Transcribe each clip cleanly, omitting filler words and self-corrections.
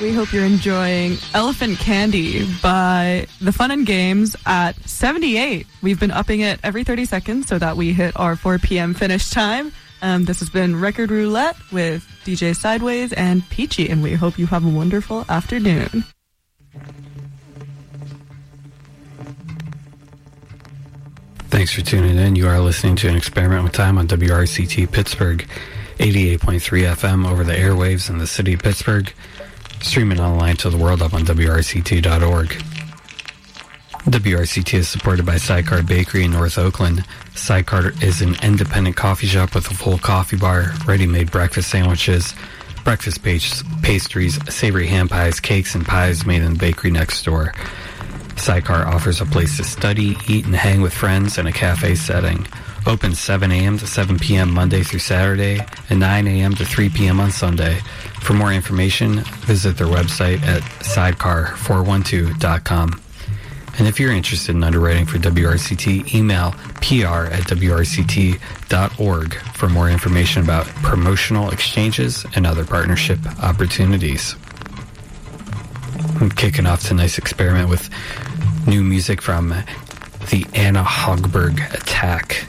We hope you're enjoying Elephant Candy by The Fun and Games at 78. We've been upping it every 30 seconds so that we hit our 4 p.m. finish time. This has been Record Roulette with DJ Sideways and Peachy, and we hope you have a wonderful afternoon. Thanks for tuning in. You are listening to An Experiment with Time on WRCT Pittsburgh, 88.3 FM over the airwaves in the city of Pittsburgh, streaming online to the world up on WRCT.org. WRCT is supported by Sidecar Bakery in North Oakland. Sidecar is an independent coffee shop with a full coffee bar, ready-made breakfast sandwiches, breakfast pastries, savory ham pies, cakes, and pies made in the bakery next door. Sidecar offers a place to study, eat, and hang with friends in a cafe setting. Open 7 a.m. to 7 p.m. Monday through Saturday and 9 a.m. to 3 p.m. on Sunday. For more information, visit their website at sidecar412.com. And if you're interested in underwriting for WRCT, email pr@wrct.org for more information about promotional exchanges and other partnership opportunities. I'm kicking off tonight's experiment with new music from the Anna Hogberg Attack.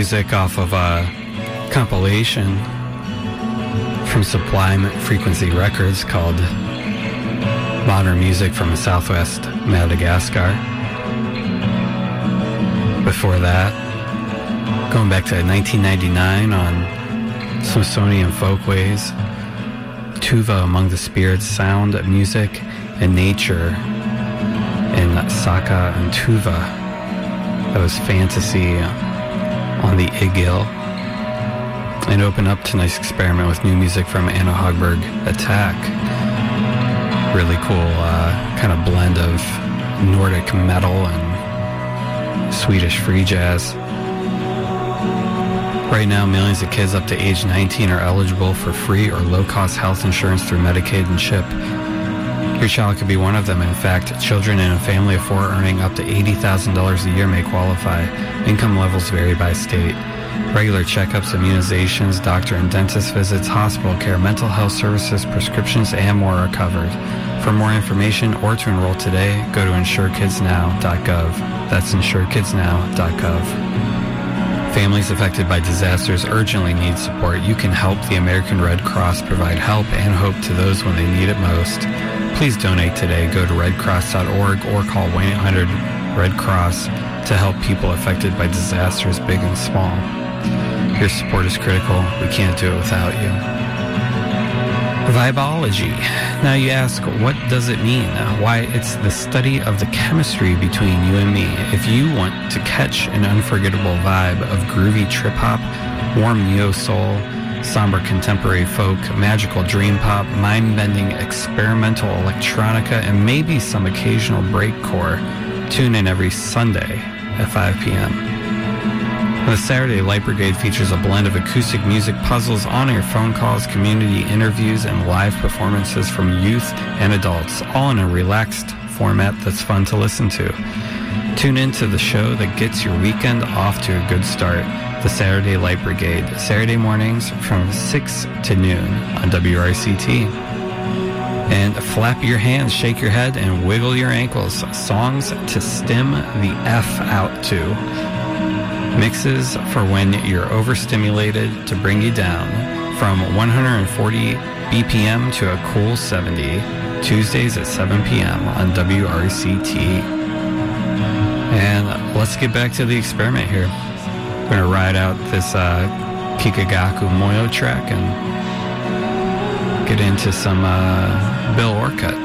music off of a compilation from Sublime Frequency Records called Modern Music from Southwest Madagascar. Before that, going back to 1999 on Smithsonian Folkways, Tuva Among the Spirits, Sound, Music, and Nature in Saka and Tuva. That was Fantasy on the Igil. And open up tonight's experiment with new music from Anna Hogberg, Attack. Really cool kind of blend of Nordic metal and Swedish free jazz. Right now, millions of kids up to age 19 are eligible for free or low-cost health insurance through Medicaid and CHIP. Your child could be one of them. In fact, children in a family of 4 earning up to $80,000 a year may qualify. Income levels vary by state. Regular checkups, immunizations, doctor and dentist visits, hospital care, mental health services, prescriptions, and more are covered. For more information or to enroll today, go to insurekidsnow.gov. That's insurekidsnow.gov. Families affected by disasters urgently need support. You can help the American Red Cross provide help and hope to those when they need it most. Please donate today. Go to redcross.org or call 1-800-RED-CROSS to help people affected by disasters big and small. Your support is critical. We can't do it without you. Vibology. Now you ask, what does it mean? Why, it's the study of the chemistry between you and me. If you want to catch an unforgettable vibe of groovy trip-hop, warm neo-soul, somber contemporary folk, magical dream pop, mind-bending experimental electronica, and maybe some occasional breakcore, tune in every Sunday at 5 p.m. The Saturday Light Brigade features a blend of acoustic music, puzzles, on-air phone calls, community interviews, and live performances from youth and adults, all in a relaxed format that's fun to listen to. Tune in to the show that gets your weekend off to a good start. The Saturday Light Brigade, Saturday mornings from 6 to noon on WRCT. And flap your hands, shake your head, and wiggle your ankles. Songs to stim the F out to. Mixes for when you're overstimulated to bring you down, from 140 BPM to a cool 70, Tuesdays at 7 p.m. on WRCT. And let's get back to the experiment here. We're going to ride out this Kikagaku Moyo track and get into some Bill Orcutt.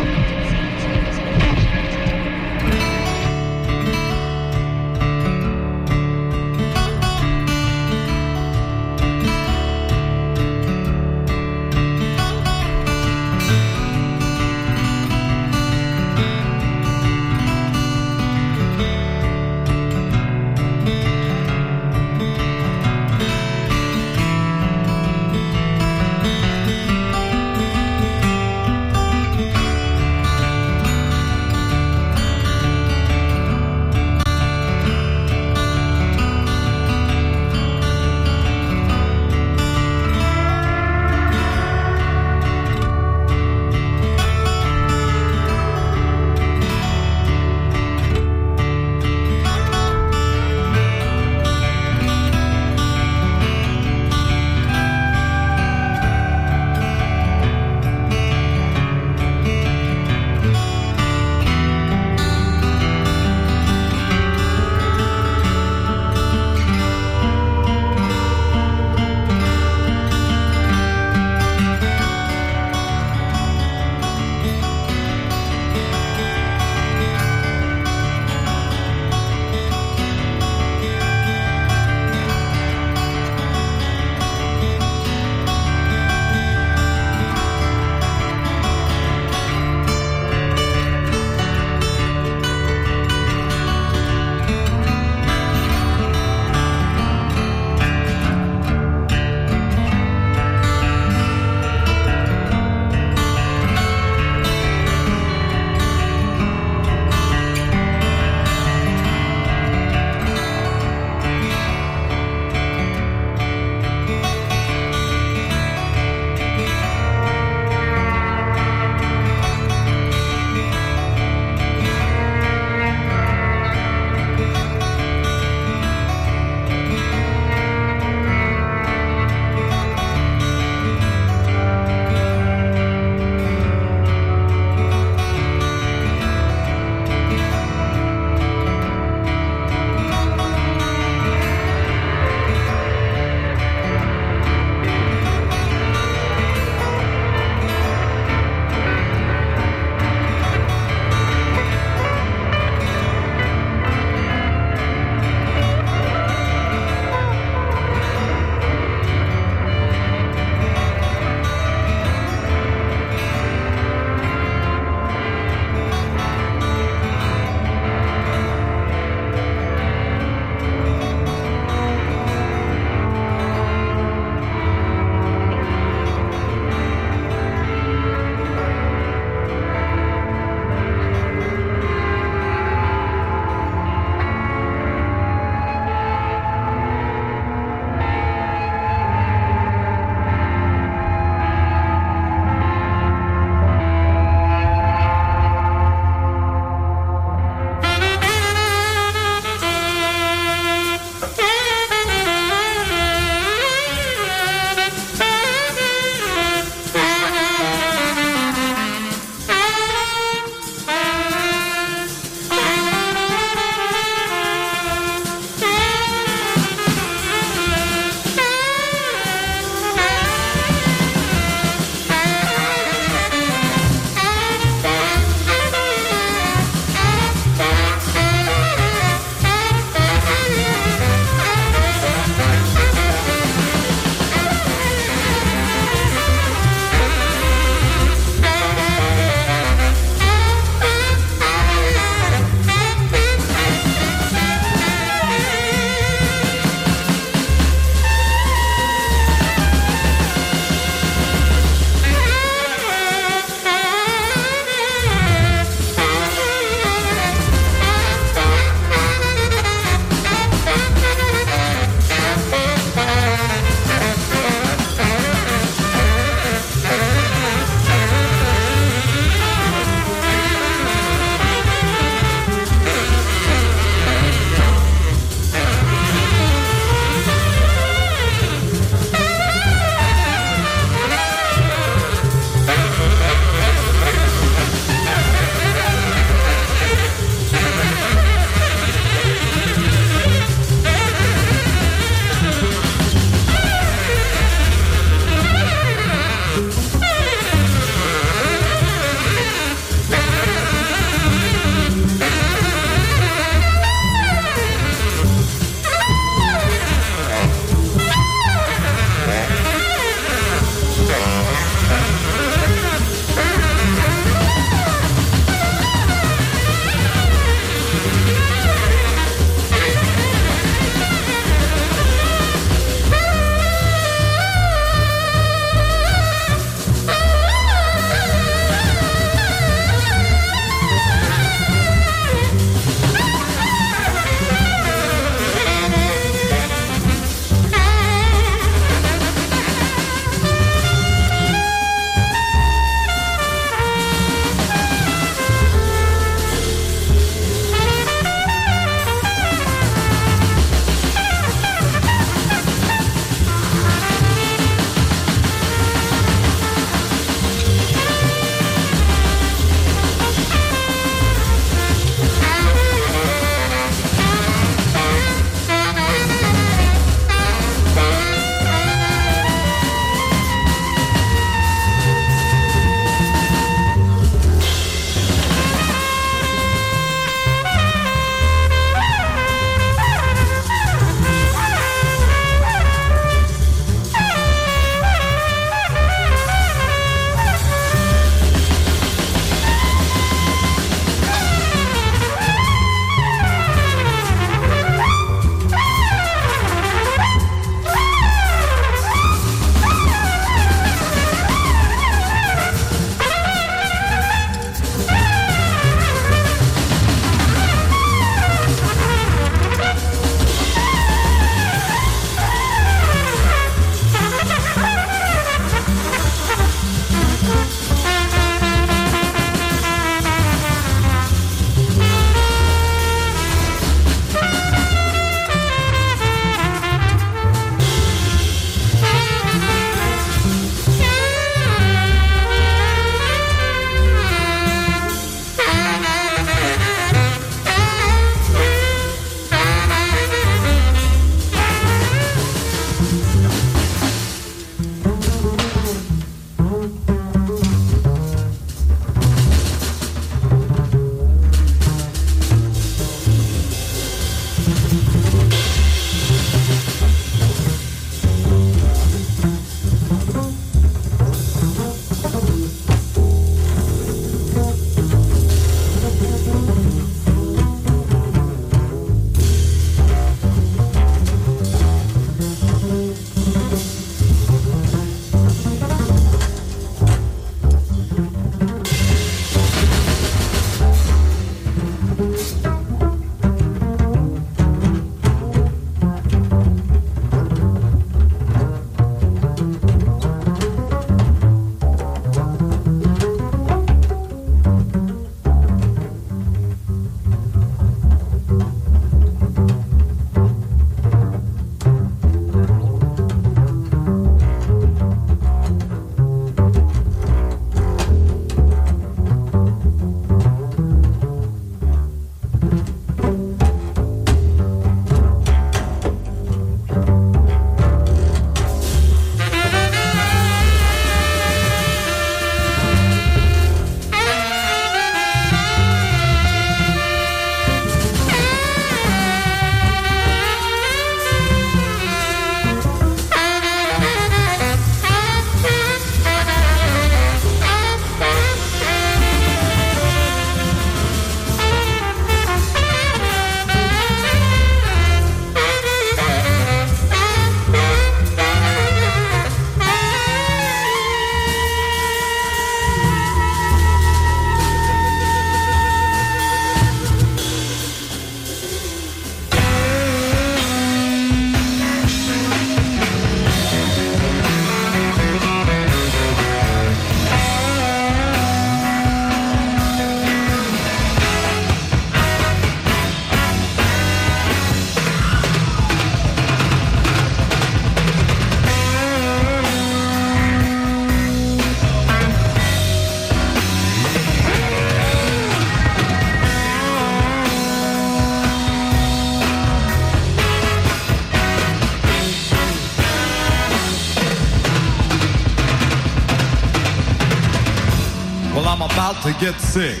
to get sick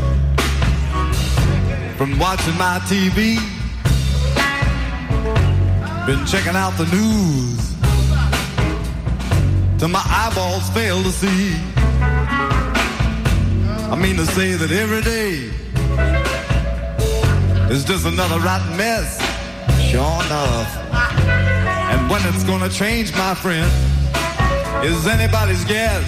from watching my TV. Been checking out the news till my eyeballs fail to see. I mean to say that every day is just another rotten mess, sure enough. And when it's gonna change, my friend, is anybody's guess.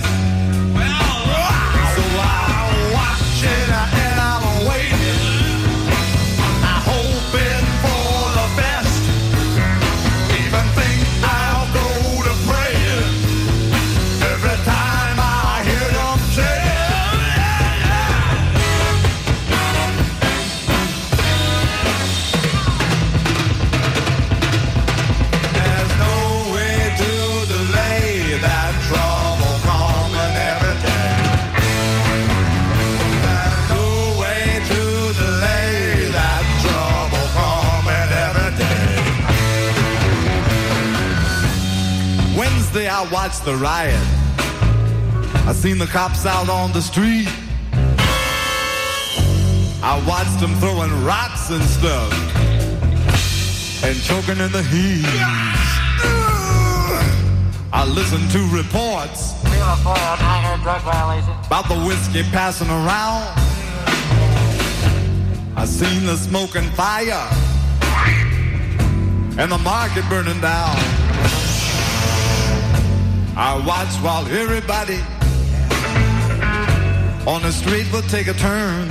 So I'm watching and I'm waiting, I'm hoping for the best. Even think I'll go to praying every time I hear them say. There's no way to delay that trouble coming every day. There's no way to delay that trouble coming every day. Wednesday I watched the riot. I seen the cops out on the street. I watched them throwing rocks and stuff and choking in the heat. I listened to reports about the whiskey passing around. I seen the smoke and fire and the market burning down. I watched while everybody on the street would take a turn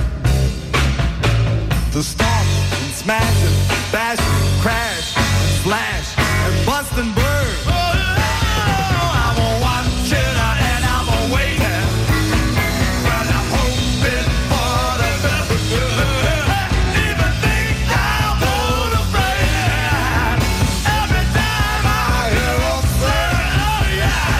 to stomp and smash and bash and crash and slash and bust and burn. I'm watching and I'm waiting, but I'm hoping for the best. Even think I'll go to praying every time I hear them say, oh yeah.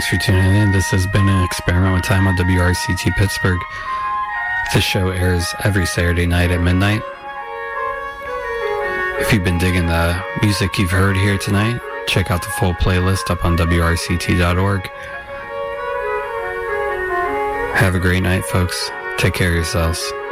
for tuning in. This has been an experiment with time on WRCT Pittsburgh. This show airs every Saturday night at midnight. If you've been digging the music you've heard here tonight, check out the full playlist up on WRCT.org. Have a great night, folks. Take care of yourselves.